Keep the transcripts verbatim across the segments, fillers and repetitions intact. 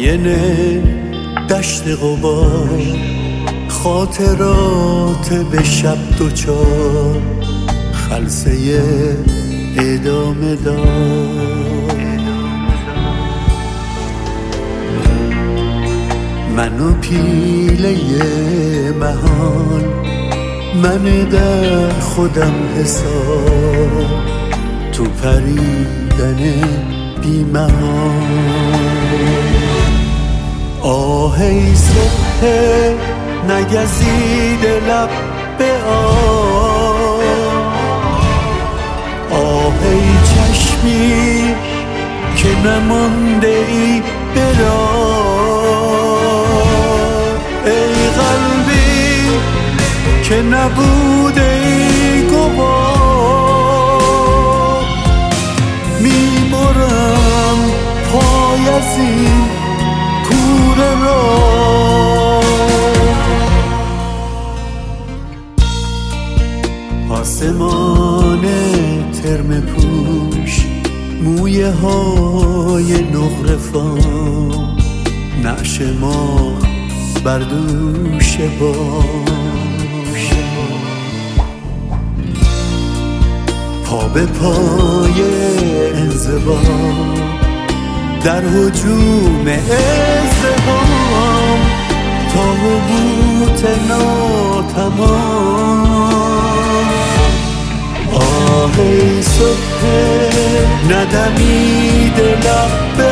آینه دشت غبار، خاطرات به شب دوچار، خلسه ادامه دار. من و پیله مهان، من در خودم حساب، تو پریدن بی مهان. آه ای صبح نگزیده لب به آه، آه ای چشمی که نمانده ای به راه، ای قلبی که نبوده ای گواه. میبرم پای از این کوره راه. آسمان ترم پوش، مویه های نقره فام، نعش ماه بر دوش باش. پا به پای انزوا در هجوم ازدحام، تا حبوط ناتمام. آه ای صبح ندمیده لب به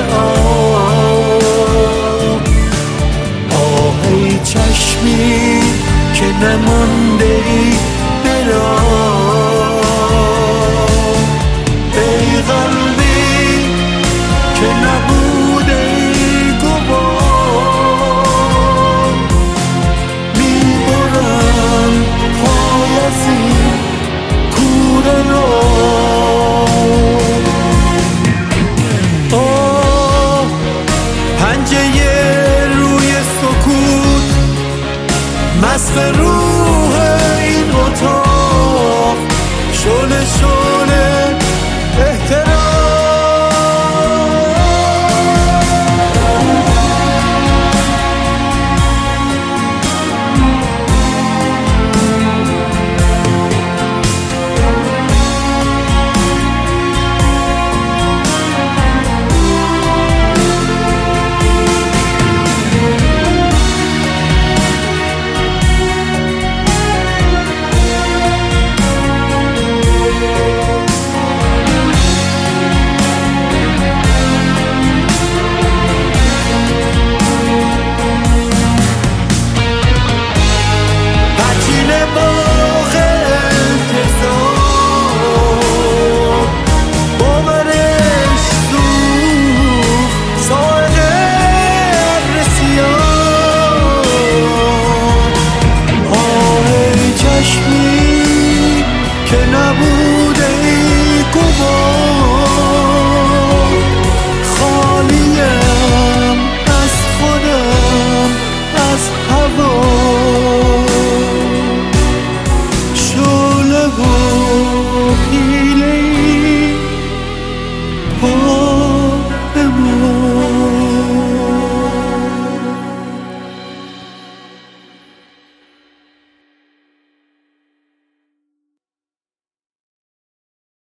آب، آه ای چشمی که نمانده ای به راه، ای قلبی که نبوده ای گواه. میبرم پای از این کوره راه. آه پنجه روی سکوت، مست روح این اتاق، شل شل